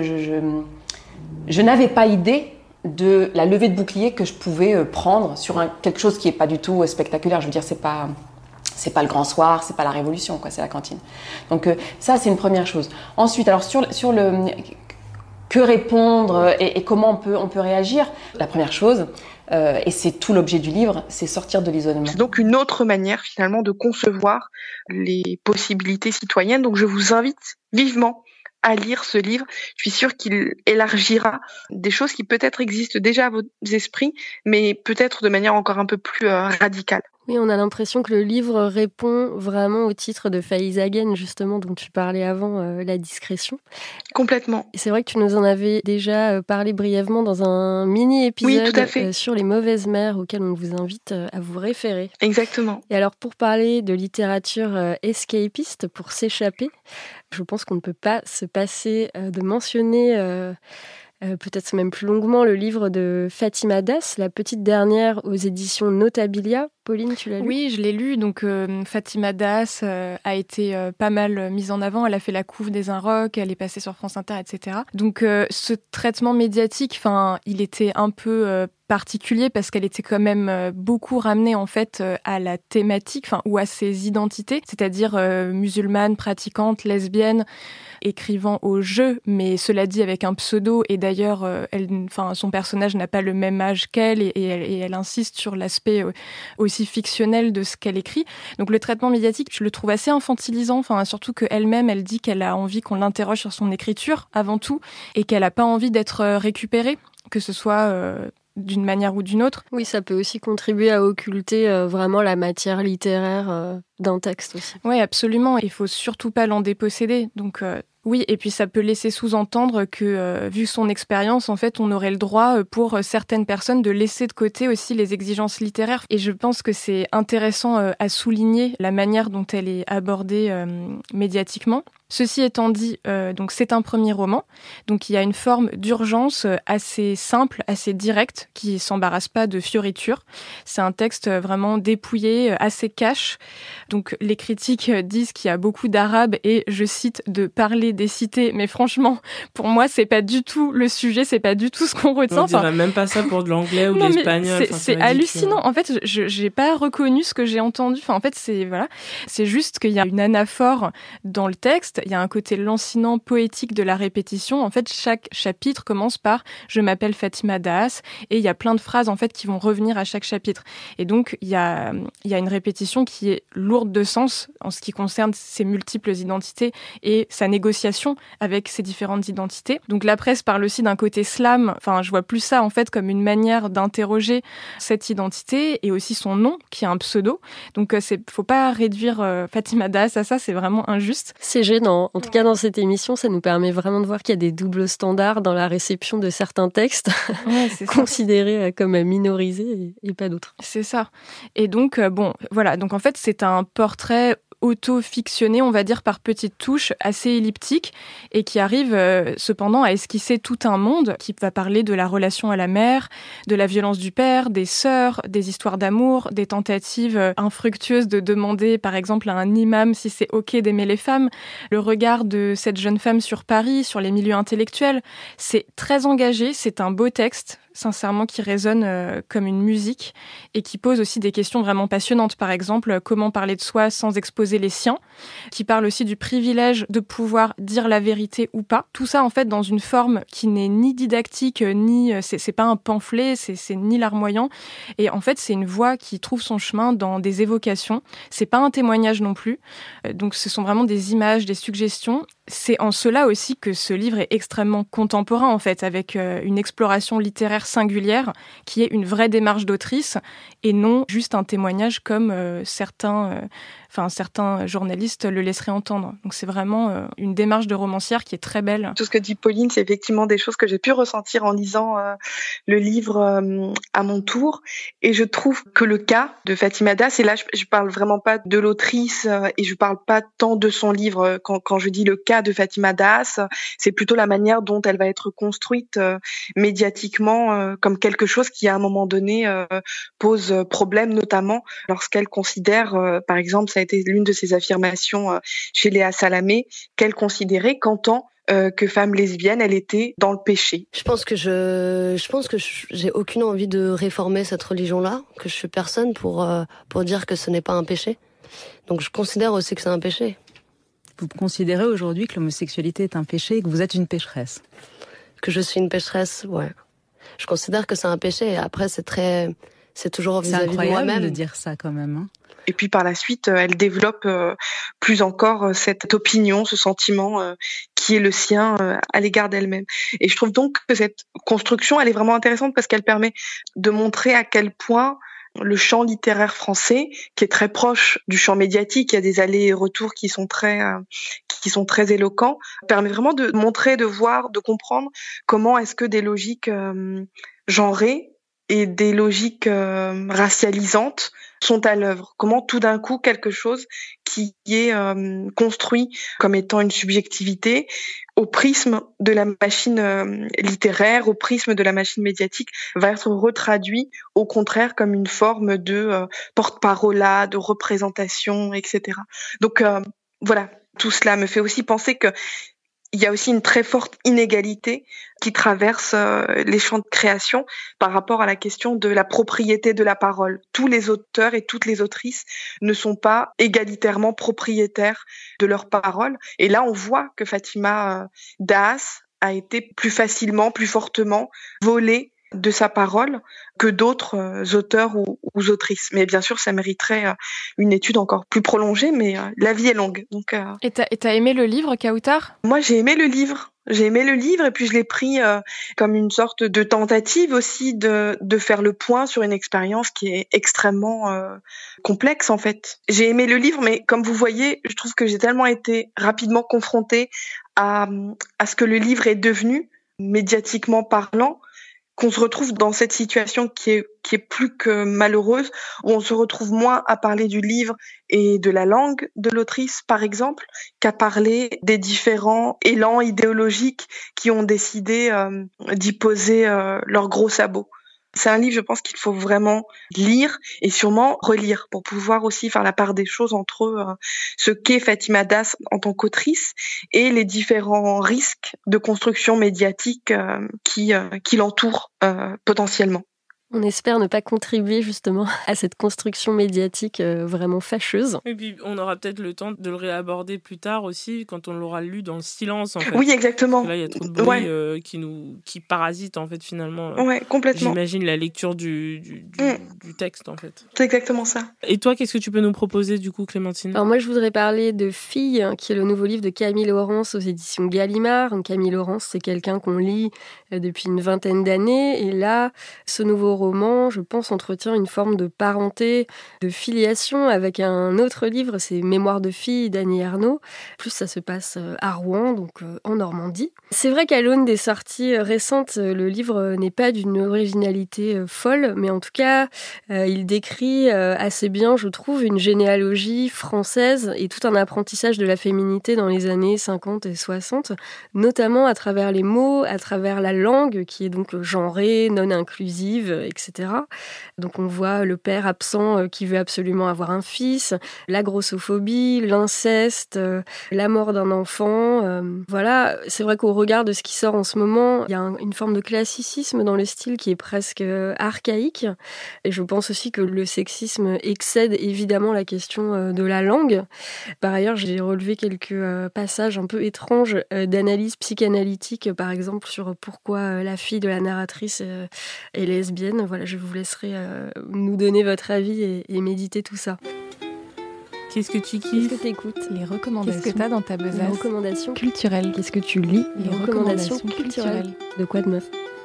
je n'avais pas idée de la levée de bouclier que je pouvais prendre sur quelque chose qui est pas du tout spectaculaire. Je veux dire, c'est pas le grand soir, c'est pas la révolution, quoi, c'est la cantine. Donc ça, c'est une première chose. Ensuite, alors sur le que répondre et comment on peut réagir, la première chose, et c'est tout l'objet du livre, c'est sortir de l'isolement. C'est donc une autre manière finalement de concevoir les possibilités citoyennes. Donc je vous invite vivement à lire ce livre. Je suis sûre qu'il élargira des choses qui peut-être existent déjà à vos esprits, mais peut-être de manière encore un peu plus radicale. Oui, on a l'impression que le livre répond vraiment au titre de Faiza Again, justement, dont tu parlais avant, La discrétion. Complètement. Et c'est vrai que tu nous en avais déjà parlé brièvement dans un mini-épisode sur les mauvaises mères, auquel on vous invite à vous référer. Exactement. Et alors, pour parler de littérature escapiste, pour s'échapper, je pense qu'on ne peut pas se passer de mentionner... peut-être même plus longuement, le livre de Fatima Das, La petite dernière, aux éditions Notabilia. Pauline, tu l'as lu ? Oui, je l'ai lu. Donc, Fatima Das a été pas mal mise en avant. Elle a fait la couve des Inrocks, elle est passée sur France Inter, etc. Donc, ce traitement médiatique, il était un peu particulier parce qu'elle était quand même beaucoup ramenée en fait à la thématique, ou à ses identités, c'est-à-dire musulmane, pratiquante, lesbienne, écrivant au jeu, mais cela dit avec un pseudo. Et d'ailleurs, son personnage n'a pas le même âge qu'elle et elle insiste sur l'aspect aussi fictionnel de ce qu'elle écrit. Donc le traitement médiatique, je le trouve assez infantilisant, surtout qu'elle-même, elle dit qu'elle a envie qu'on l'interroge sur son écriture avant tout et qu'elle n'a pas envie d'être récupérée, que ce soit d'une manière ou d'une autre. Oui, ça peut aussi contribuer à occulter vraiment la matière littéraire d'un texte aussi. Oui, absolument. Il faut surtout pas l'en déposséder. Donc oui, et puis ça peut laisser sous-entendre que, vu son expérience, en fait, on aurait le droit, pour certaines personnes, de laisser de côté aussi les exigences littéraires. Et je pense que c'est intéressant à souligner la manière dont elle est abordée médiatiquement. Ceci étant dit, donc c'est un premier roman, donc il y a une forme d'urgence assez simple, assez directe, qui s'embarrasse pas de fioritures. C'est un texte vraiment dépouillé, assez cash. Donc les critiques disent qu'il y a beaucoup d'arabe et, je cite, de parler des cités. Mais franchement, pour moi, c'est pas du tout le sujet, c'est pas du tout ce qu'on retient. On dirait même pas ça pour de l'anglais ou de l'espagnol. C'est hallucinant. En fait, j'ai pas reconnu ce que j'ai entendu. En fait, c'est juste qu'il y a une anaphore dans le texte. Il y a un côté lancinant, poétique de la répétition. En fait, chaque chapitre commence par « Je m'appelle Fatima Das » et il y a plein de phrases en fait qui vont revenir à chaque chapitre. Et donc, il y a une répétition qui est lourde de sens en ce qui concerne ses multiples identités et sa négociation avec ces différentes identités. Donc, la presse parle aussi d'un côté slam. Je vois plus ça en fait comme une manière d'interroger cette identité et aussi son nom qui est un pseudo. Donc, faut pas réduire Fatima Das à ça, c'est vraiment injuste. C'est gênant. En tout cas, dans cette émission, ça nous permet vraiment de voir qu'il y a des doubles standards dans la réception de certains textes, considérés comme minorisés et pas d'autres. C'est ça. Et donc, voilà. Donc, en fait, c'est un portrait auto-fictionné, on va dire, par petites touches, assez elliptiques, et qui arrive cependant à esquisser tout un monde qui va parler de la relation à la mère, de la violence du père, des sœurs, des histoires d'amour, des tentatives infructueuses de demander, par exemple, à un imam si c'est OK d'aimer les femmes, le regard de cette jeune femme sur Paris, sur les milieux intellectuels. C'est très engagé, c'est un beau texte, sincèrement, qui résonne comme une musique et qui pose aussi des questions vraiment passionnantes. Par exemple, comment parler de soi sans exposer les siens, qui parle aussi du privilège de pouvoir dire la vérité ou pas. Tout ça, en fait, dans une forme qui n'est ni didactique, ni... c'est pas un pamphlet, c'est ni larmoyant. Et en fait, c'est une voix qui trouve son chemin dans des évocations. C'est pas un témoignage non plus. Donc, ce sont vraiment des images, des suggestions. C'est en cela aussi que ce livre est extrêmement contemporain, en fait, avec une exploration littéraire singulière qui est une vraie démarche d'autrice et non juste un témoignage comme certains journalistes le laisseraient entendre. Donc c'est vraiment une démarche de romancière qui est très belle. Tout ce que dit Pauline, c'est effectivement des choses que j'ai pu ressentir en lisant le livre à mon tour. Et je trouve que le cas de Fatima Das, et là je parle vraiment pas de l'autrice et je parle pas tant de son livre. Quand je dis le cas de Fatima Das, c'est plutôt la manière dont elle va être construite médiatiquement comme quelque chose qui à un moment donné pose problème, notamment lorsqu'elle considère, par exemple, ça a été l'une de ses affirmations chez Léa Salamé, qu'elle considérait qu'en tant que femme lesbienne, elle était dans le péché. Je pense que j'ai aucune envie de réformer cette religion-là, que je suis personne pour dire que ce n'est pas un péché. Donc je considère aussi que c'est un péché. Vous considérez aujourd'hui que l'homosexualité est un péché et que vous êtes une pécheresse? Que je suis une pécheresse, ouais. Je considère que c'est un péché. Et après, c'est toujours vis-à-vis de moi-même. C'est incroyable de dire ça quand même. Hein. Et puis par la suite, elle développe plus encore cette opinion, ce sentiment qui est le sien à l'égard d'elle-même. Et je trouve donc que cette construction, elle est vraiment intéressante parce qu'elle permet de montrer à quel point le champ littéraire français, qui est très proche du champ médiatique. Il y a des allers et retours qui sont très éloquents, permet vraiment de montrer, de voir, de comprendre comment est-ce que des logiques genrées et des logiques racialisantes sont à l'œuvre. Comment tout d'un coup quelque chose qui est construit comme étant une subjectivité au prisme de la machine littéraire, au prisme de la machine médiatique, va être retraduit au contraire comme une forme de porte-parole, de représentation, etc. Donc voilà, tout cela me fait aussi penser que il y a aussi une très forte inégalité qui traverse les champs de création par rapport à la question de la propriété de la parole. Tous les auteurs et toutes les autrices ne sont pas égalitairement propriétaires de leur parole. Et là, on voit que Fatima Daas a été plus facilement, plus fortement volée de sa parole que d'autres auteurs ou autrices. Mais bien sûr, ça mériterait une étude encore plus prolongée, mais la vie est longue. Donc, Et t'as aimé le livre, Kautar ? Moi, j'ai aimé le livre. Et puis je l'ai pris comme une sorte de tentative aussi de faire le point sur une expérience qui est extrêmement complexe en fait. J'ai aimé le livre, mais comme vous voyez, je trouve que j'ai tellement été rapidement confrontée à ce que le livre est devenu, médiatiquement parlant, qu'on se retrouve dans cette situation qui est plus que malheureuse, où on se retrouve moins à parler du livre et de la langue de l'autrice, par exemple, qu'à parler des différents élans idéologiques qui ont décidé d'y poser leurs gros sabots. C'est un livre, je pense, qu'il faut vraiment lire et sûrement relire pour pouvoir aussi faire la part des choses entre ce qu'est Fatima Daas en tant qu'autrice et les différents risques de construction médiatique qui l'entourent potentiellement. On espère ne pas contribuer justement à cette construction médiatique vraiment fâcheuse. Et puis on aura peut-être le temps de le réaborder plus tard aussi, quand on l'aura lu dans le silence en fait. Oui, exactement. Parce que là, il y a trop de bruit qui parasite en fait finalement. Ouais, complètement. J'imagine la lecture du texte en fait. C'est exactement ça. Et toi, qu'est-ce que tu peux nous proposer du coup, Clémentine ? Alors moi, je voudrais parler de Fille, qui est le nouveau livre de Camille Laurence aux éditions Gallimard. Donc, Camille Laurence, c'est quelqu'un qu'on lit depuis une vingtaine d'années. Et là, ce nouveau roman, je pense, entretient une forme de parenté, de filiation avec un autre livre, c'est Mémoires de fille d'Annie Ernaux. En plus, ça se passe à Rouen, donc en Normandie. C'est vrai qu'à l'aune des sorties récentes, le livre n'est pas d'une originalité folle, mais en tout cas, il décrit assez bien, je trouve, une généalogie française et tout un apprentissage de la féminité dans les années 50 et 60, notamment à travers les mots, à travers la langue, qui est donc genrée, non inclusive, etc. Donc on voit le père absent qui veut absolument avoir un fils, la grossophobie, l'inceste, la mort d'un enfant. Voilà, c'est vrai qu'au regard de ce qui sort en ce moment, il y a une forme de classicisme dans le style qui est presque archaïque. Et je pense aussi que le sexisme excède évidemment la question de la langue. Par ailleurs, j'ai relevé quelques passages un peu étranges d'analyse psychanalytique, par exemple, sur pourquoi la fille de la narratrice est lesbienne. Voilà, je vous laisserai nous donner votre avis et méditer tout ça. Qu'est-ce que tu kiffes ? Qu'est-ce que t'écoutes ? Les recommandations. Qu'est-ce que t'as dans ta besace ? Les recommandations culturelles. Qu'est-ce que tu lis ? Les recommandations culturelles. De quoi de neuf ?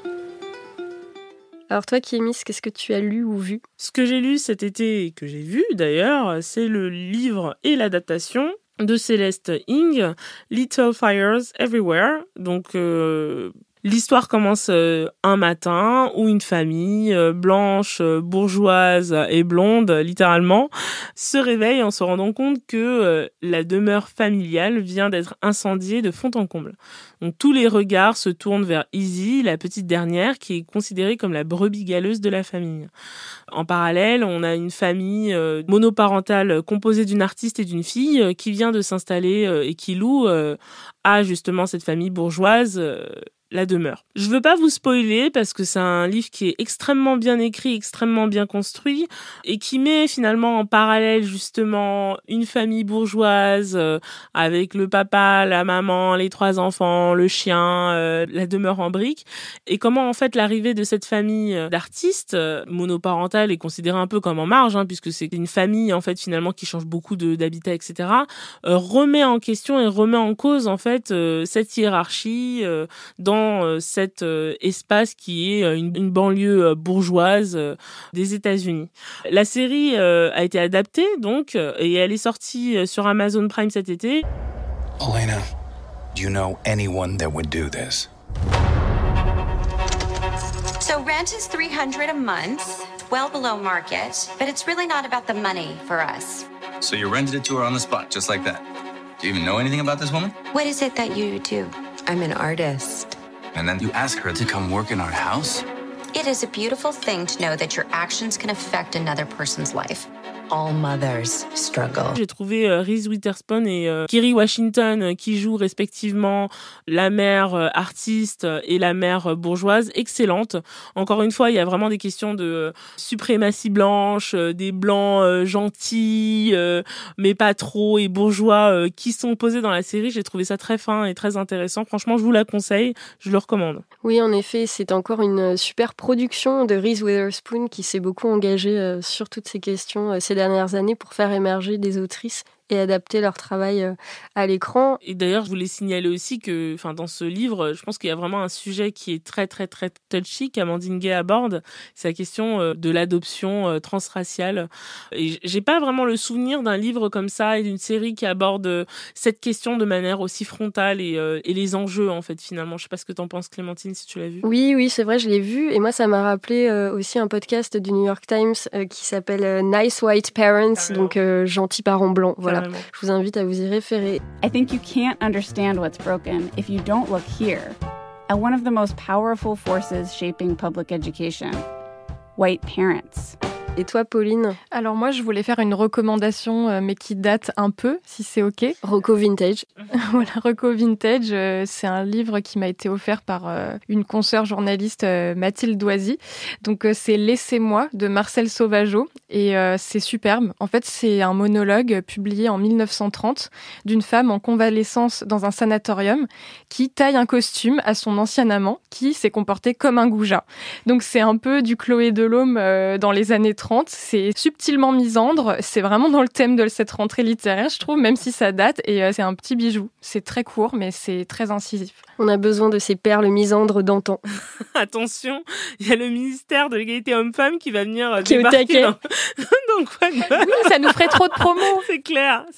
Alors toi, Kémis, qu'est-ce que tu as lu ou vu ? Ce que j'ai lu cet été et que j'ai vu d'ailleurs, c'est le livre et l'adaptation de Céleste Ng, Little Fires Everywhere. Donc l'histoire commence un matin où une famille blanche, bourgeoise et blonde, littéralement, se réveille en se rendant compte que la demeure familiale vient d'être incendiée de fond en comble. Donc tous les regards se tournent vers Izzy, la petite dernière, qui est considérée comme la brebis galeuse de la famille. En parallèle, on a une famille monoparentale composée d'une artiste et d'une fille qui vient de s'installer et qui loue à justement cette famille bourgeoise la demeure. Je veux pas vous spoiler parce que c'est un livre qui est extrêmement bien écrit, extrêmement bien construit et qui met finalement en parallèle justement une famille bourgeoise avec le papa, la maman, les 3 enfants, l'enfant, le chien, la demeure en briques, et comment en fait l'arrivée de cette famille d'artistes monoparentale est considérée un peu comme en marge, puisque c'est une famille en fait finalement qui change beaucoup d'habitat, etc. Remet en question et remet en cause en fait cette hiérarchie dans cet espace qui est une banlieue bourgeoise des États-Unis. La série a été adaptée donc et elle est sortie sur Amazon Prime cet été. Elena, do you know anyone that would do this? So rent is $300 a month, well below market, but it's really not about the money for us. So you rented it to her on the spot, just like that. Do you even know anything about this woman? What is it that you do? I'm an artist. And then you ask her to come work in our house? It is a beautiful thing to know that your actions can affect another person's life. All mothers struggle. J'ai trouvé Reese Witherspoon et Kerry Washington qui jouent respectivement la mère artiste et la mère bourgeoise excellentes. Encore une fois, il y a vraiment des questions de suprématie blanche, des blancs gentils, mais pas trop, et bourgeois qui sont posés dans la série. J'ai trouvé ça très fin et très intéressant. Franchement, je vous la conseille, je le recommande. Oui, en effet, c'est encore une super production de Reese Witherspoon qui s'est beaucoup engagée sur toutes ces questions ces dernières années pour faire émerger des autrices et adapter leur travail à l'écran. Et d'ailleurs, je voulais signaler aussi que, dans ce livre, je pense qu'il y a vraiment un sujet qui est très, très, très touchy qu'Amandine Gay aborde. C'est la question de l'adoption transraciale. Et j'ai pas vraiment le souvenir d'un livre comme ça et d'une série qui aborde cette question de manière aussi frontale et les enjeux, en fait, finalement. Je sais pas ce que t'en penses, Clémentine, si tu l'as vu. Oui, c'est vrai, je l'ai vu. Et moi, ça m'a rappelé aussi un podcast du New York Times qui s'appelle Nice White Parents, donc gentils parents blancs. Voilà. Je vous invite à vous y référer. I think you can't understand what's broken if you don't look here at one of the most powerful forces shaping public education, white parents. Et toi, Pauline? Alors moi, je voulais faire une recommandation, mais qui date un peu, si c'est OK. Reco Vintage. Voilà, Reco Vintage, c'est un livre qui m'a été offert par une consoeur journaliste, Mathilde Doisy. Donc c'est Laissez-moi de Marcel Sauvageau et c'est superbe. En fait, c'est un monologue publié en 1930 d'une femme en convalescence dans un sanatorium qui taille un costume à son ancien amant qui s'est comporté comme un goujat. Donc c'est un peu du Chloé Delhomme dans les années 30. C'est subtilement misandre, c'est vraiment dans le thème de cette rentrée littéraire, je trouve, même si ça date, et c'est un petit bijou. C'est très court, mais c'est très incisif. On a besoin de ces perles misandres d'antan. Attention, il y a le ministère de l'égalité homme-femme qui va venir débarquer dans quoi. Oui, ça nous ferait trop de promo. C'est clair.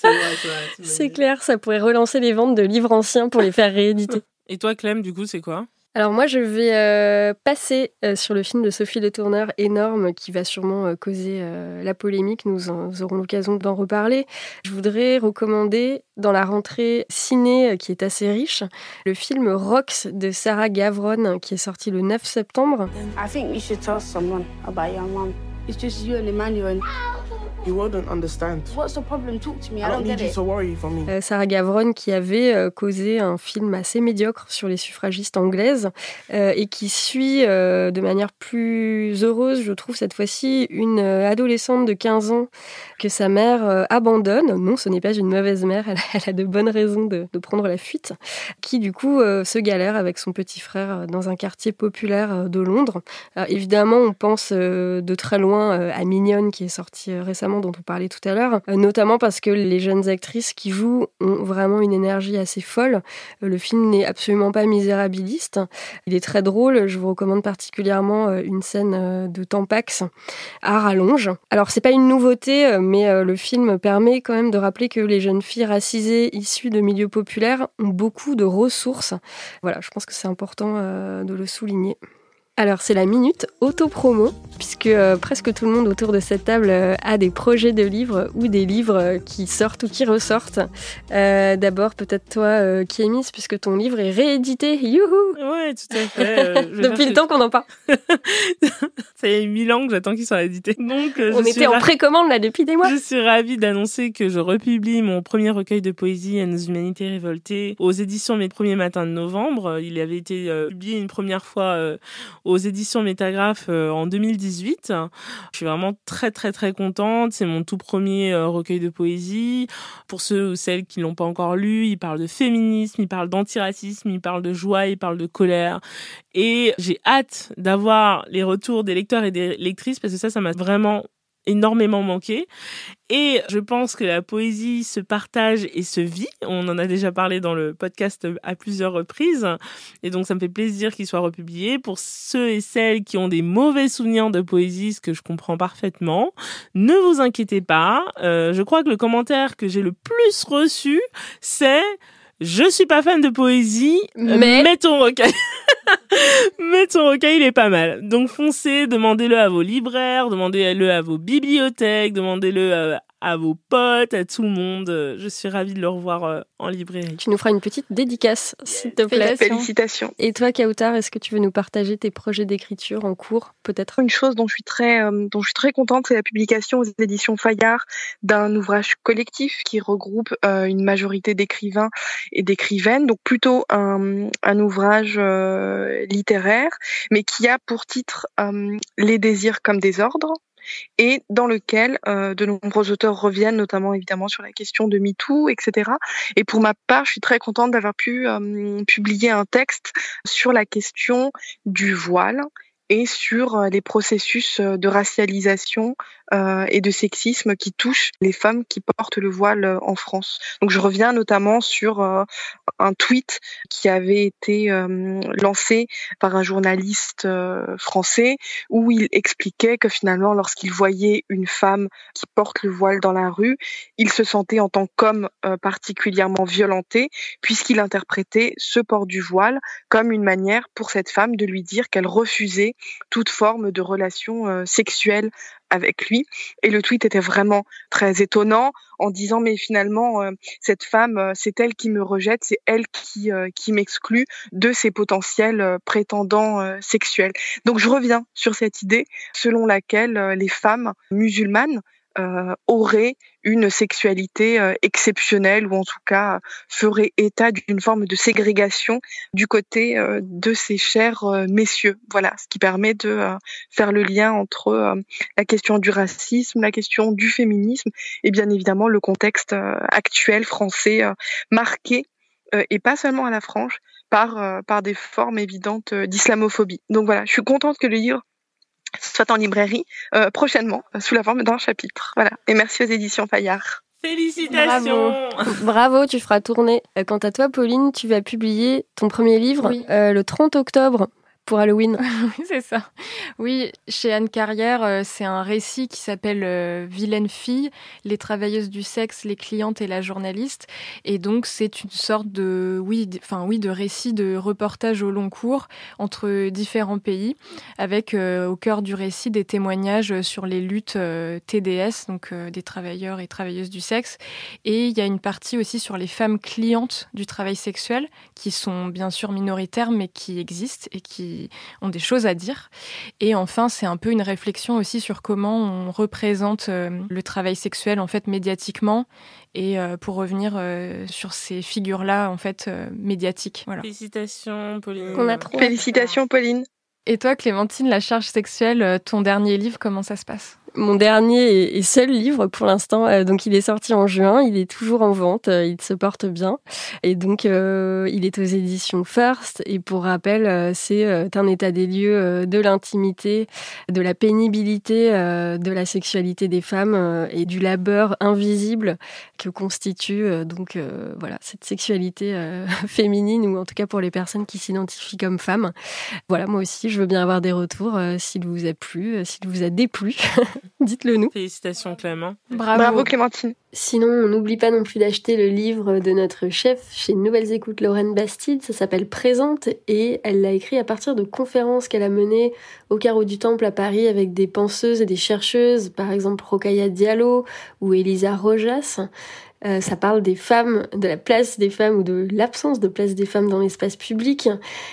C'est clair, ça pourrait relancer les ventes de livres anciens pour les faire rééditer. Et toi, Clem, du coup, c'est quoi ? Alors moi, je vais passer sur le film de Sophie Le Tourneur, Énorme, qui va sûrement causer la polémique. Nous aurons l'occasion d'en reparler. Je voudrais recommander, dans la rentrée ciné qui est assez riche, le film Rocks de Sarah Gavron, qui est sorti le 9 septembre. I think you should tell someone about your mom. It's just you and Emmanuel. You wouldn't understand. What's the problem? Talk to me. I don't need you to worry for me. Sarah Gavron qui avait causé un film assez médiocre sur les suffragistes anglaises et qui suit de manière plus heureuse, je trouve cette fois-ci, une adolescente de 15 ans que sa mère abandonne. Non, ce n'est pas une mauvaise mère, elle a de bonnes raisons de prendre la fuite, qui du coup se galère avec son petit frère dans un quartier populaire de Londres. Alors, évidemment, on pense de très loin à Mignonne qui est sortie récemment, dont on parlait tout à l'heure, notamment parce que les jeunes actrices qui jouent ont vraiment une énergie assez folle. Le film n'est absolument pas misérabiliste. Il est très drôle. Je vous recommande particulièrement une scène de Tampax à rallonge. Alors, c'est pas une nouveauté, mais le film permet quand même de rappeler que les jeunes filles racisées issues de milieux populaires ont beaucoup de ressources. Voilà, je pense que c'est important de le souligner. Alors, c'est la minute auto-promo, puisque presque tout le monde autour de cette table a des projets de livres ou des livres qui sortent ou qui ressortent. D'abord, peut-être toi, Kémis, puisque ton livre est réédité. Youhou! Ouais, tout à fait. Depuis le temps qu'on en parle. Ça y a 1000 ans que j'attends qu'il soit réédité. Donc, on était en précommande là depuis des mois. Je suis ravie d'annoncer que je republie mon premier recueil de poésie, Nos humanités révoltées, aux éditions Mes premiers matins de novembre. Il avait été publié une première fois aux éditions Métagraphe en 2018. 2018. Je suis vraiment très très très contente. C'est mon tout premier recueil de poésie. Pour ceux ou celles qui l'ont pas encore lu, il parle de féminisme, il parle d'antiracisme, il parle de joie, il parle de colère. Et j'ai hâte d'avoir les retours des lecteurs et des lectrices parce que ça m'a vraiment énormément manqué. Et je pense que la poésie se partage et se vit. On en a déjà parlé dans le podcast à plusieurs reprises. Et donc, ça me fait plaisir qu'il soit republié. Pour ceux et celles qui ont des mauvais souvenirs de poésie, ce que je comprends parfaitement, ne vous inquiétez pas. Je crois que le commentaire que j'ai le plus reçu, c'est « Je suis pas fan de poésie, mais ton recueil ». Mais ton recueil, il est pas mal. Donc foncez, demandez-le à vos libraires, demandez-le à vos bibliothèques, demandez-le à vos potes, à tout le monde. Je suis ravie de le revoir en librairie. Tu nous feras une petite dédicace, s'il te plaît. Félicitations. Et toi, Kautar, est-ce que tu veux nous partager tes projets d'écriture en cours, peut-être? Une chose dont je suis très contente, c'est la publication aux éditions Fayard d'un ouvrage collectif qui regroupe une majorité d'écrivains et d'écrivaines, donc plutôt un ouvrage littéraire, mais qui a pour titre Les désirs comme des ordres, et dans lequel de nombreux auteurs reviennent, notamment évidemment sur la question de MeToo, etc. Et pour ma part, je suis très contente d'avoir pu publier un texte sur la question du voile et sur les processus de racialisation et de sexisme qui touchent les femmes qui portent le voile en France. Donc je reviens notamment sur un tweet qui avait été lancé par un journaliste français où il expliquait que finalement lorsqu'il voyait une femme qui porte le voile dans la rue, il se sentait en tant qu'homme particulièrement violenté puisqu'il interprétait ce port du voile comme une manière pour cette femme de lui dire qu'elle refusait toute forme de relation sexuelle avec lui. Et le tweet était vraiment très étonnant en disant mais finalement cette femme, c'est elle qui me rejette, c'est elle qui m'exclut de ses potentiels prétendants sexuels. Donc je reviens sur cette idée selon laquelle les femmes musulmanes auraient une sexualité exceptionnelle ou en tout cas ferait état d'une forme de ségrégation du côté de ces chers messieurs. Voilà, ce qui permet de faire le lien entre la question du racisme, la question du féminisme et bien évidemment le contexte actuel français marqué et pas seulement à la frange par des formes évidentes d'islamophobie. Donc voilà, je suis contente que le livre soit en librairie prochainement sous la forme d'un chapitre. Voilà. Et merci aux éditions Fayard. Félicitations. Bravo, tu feras tourner. Quant à toi, Pauline, tu vas publier ton premier livre le 30 octobre. Pour Halloween. Oui, c'est ça. Oui, chez Anne Carrière, c'est un récit qui s'appelle Vilaine fille, les travailleuses du sexe, les clientes et la journaliste. Et donc, c'est une sorte de récit de reportage au long cours entre différents pays, avec au cœur du récit des témoignages sur les luttes TDS, donc des travailleurs et travailleuses du sexe. Et il y a une partie aussi sur les femmes clientes du travail sexuel, qui sont bien sûr minoritaires, mais qui existent et qui ont des choses à dire. Et enfin, c'est un peu une réflexion aussi sur comment on représente le travail sexuel en fait médiatiquement et pour revenir sur ces figures-là en fait médiatiques. Voilà. Félicitations Pauline. On a trop. Félicitations Pauline. Et toi Clémentine, la charge sexuelle, ton dernier livre, comment ça se passe ? Mon dernier et seul livre pour l'instant, donc il est sorti en juin, il est toujours en vente, il se porte bien et donc il est aux éditions First et pour rappel c'est un état des lieux de l'intimité, de la pénibilité, de la sexualité des femmes et du labeur invisible que constitue donc voilà cette sexualité féminine ou en tout cas pour les personnes qui s'identifient comme femmes. Voilà, moi aussi je veux bien avoir des retours s'il vous a plu, s'il vous a déplu. Dites-le nous. Félicitations Clément. Bravo Clémentine. Sinon, on n'oublie pas non plus d'acheter le livre de notre chef chez Nouvelles Écoutes, Lorraine Bastide. Ça s'appelle Présente et elle l'a écrit à partir de conférences qu'elle a menées au Carreau du Temple à Paris avec des penseuses et des chercheuses, par exemple Rokhaya Diallo ou Elisa Rojas. Ça parle des femmes, de la place des femmes ou de l'absence de place des femmes dans l'espace public,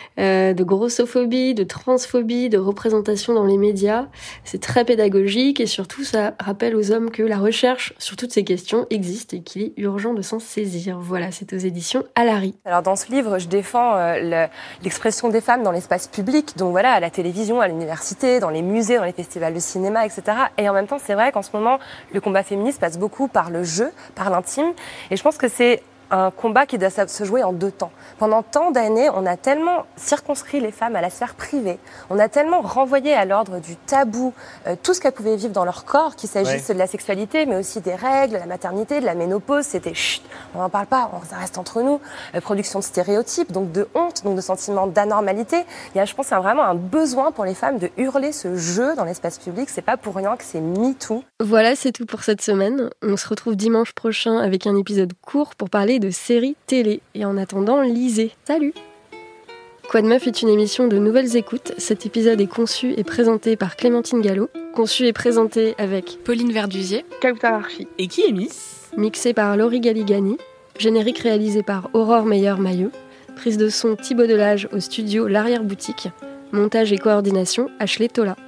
de grossophobie, de transphobie, de représentation dans les médias. C'est très pédagogique et sur surtout, ça rappelle aux hommes que la recherche sur toutes ces questions existe et qu'il est urgent de s'en saisir. Voilà, c'est aux éditions Alary. Alors dans ce livre, je défends l'expression des femmes dans l'espace public, donc voilà, à la télévision, à l'université, dans les musées, dans les festivals de cinéma, etc. Et en même temps, c'est vrai qu'en ce moment, le combat féministe passe beaucoup par le jeu, par l'intime, et je pense que c'est un combat qui doit se jouer en 2 temps. Pendant tant d'années, on a tellement circonscrit les femmes à la sphère privée, on a tellement renvoyé à l'ordre du tabou tout ce qu'elles pouvaient vivre dans leur corps, qu'il s'agisse de la sexualité, mais aussi des règles, de la maternité, de la ménopause. C'était chut, on n'en parle pas, ça reste entre nous. Production de stéréotypes, donc de honte, donc de sentiments d'anormalité. Il y a, je pense, vraiment un besoin pour les femmes de hurler ce jeu dans l'espace public. C'est pas pour rien que c'est MeToo. Voilà, c'est tout pour cette semaine. On se retrouve dimanche prochain avec un épisode court pour parler de séries télé. Et en attendant, lisez. Salut! Quoi de Meuf est une émission de Nouvelles Écoutes. Cet épisode est conçu et présenté par Clémentine Gallo. Conçu et présenté avec Pauline Verdusier, Kauta Arfi et Kiemis. Mixé par Laurie Galigani. Générique réalisé par Aurore Meyer-Maillot. Prise de son Thibaut Delage au studio L'Arrière-Boutique. Montage et coordination Ashley Tola.